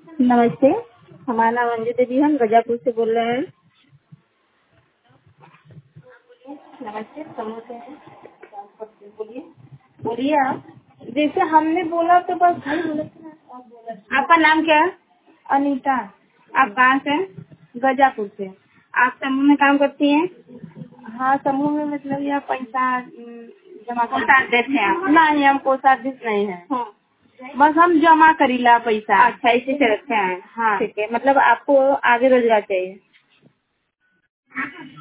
नमस्ते, हमारा नाम अंजू देवी है, हम गजापुर से बोल रहे हैं। नमस्ते, समूह से हैं। बोलिए बोलिए आप। जैसे हमने बोला तो बस भाई बोले थे ना, आप बोला। आपका नाम क्या है? अनीता। आप कहाँ से हैं? गजापुर से। आप समूह में काम करती हैं? हाँ, समूह में मतलब यह पैसा जमा कर देते हैं आप? नहीं, हमको सर्विस नहीं है। हाँ। बस हम जमा करीला पैसा। अच्छा, इसी से रखे हैं। हाँ, ठीक है। मतलब आपको आगे रोजगार चाहिए?